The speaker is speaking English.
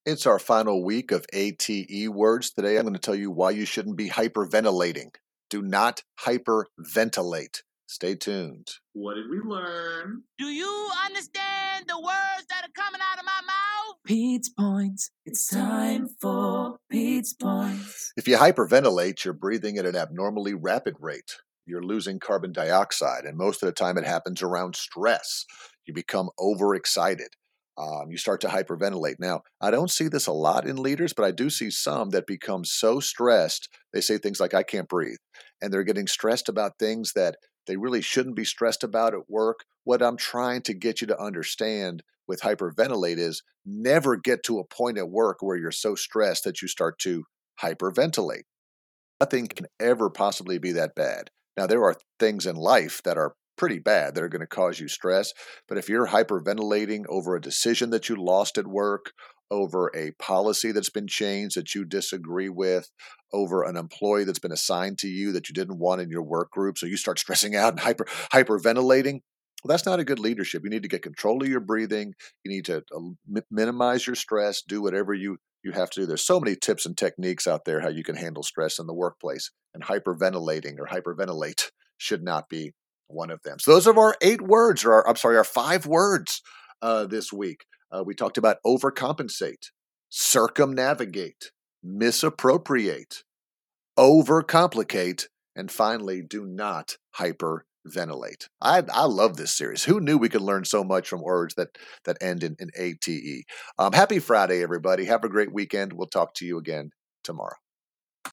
It's our final week of ATE words. Today, I'm going to tell you why you shouldn't be hyperventilating. Do not hyperventilate. Stay tuned. What did we learn? Do you understand the words that are coming out of my mouth? Pete's Points. It's time for Pete's Points. If you hyperventilate, you're breathing at an abnormally rapid rate. You're losing carbon dioxide, and most of the time it happens around stress. You become overexcited. You start to hyperventilate. Now, I don't see this a lot in leaders, but I do see some that become so stressed, they say things like, I can't breathe. And they're getting stressed about things that they really shouldn't be stressed about at work. What I'm trying to get you to understand with hyperventilate is never get to a point at work where you're so stressed that you start to hyperventilate. Nothing can ever possibly be that bad. Now, there are things in life that are pretty bad that are going to cause you stress. But if you're hyperventilating over a decision that you lost at work, over a policy that's been changed that you disagree with, over an employee that's been assigned to you that you didn't want in your work group, so you start stressing out and hyperventilating, well, that's not a good leadership. You need to get control of your breathing. You need to minimize your stress, do whatever you have to do. There's so many tips and techniques out there how you can handle stress in the workplace, and hyperventilating or hyperventilate should not be one of them. So those are our 8 words, or our 5 words this week. We talked about overcompensate, circumnavigate, misappropriate, overcomplicate, and finally, do not hyperventilate. I love this series. Who knew we could learn so much from words that end in ATE? Happy Friday, everybody. Have a great weekend. We'll talk to you again tomorrow.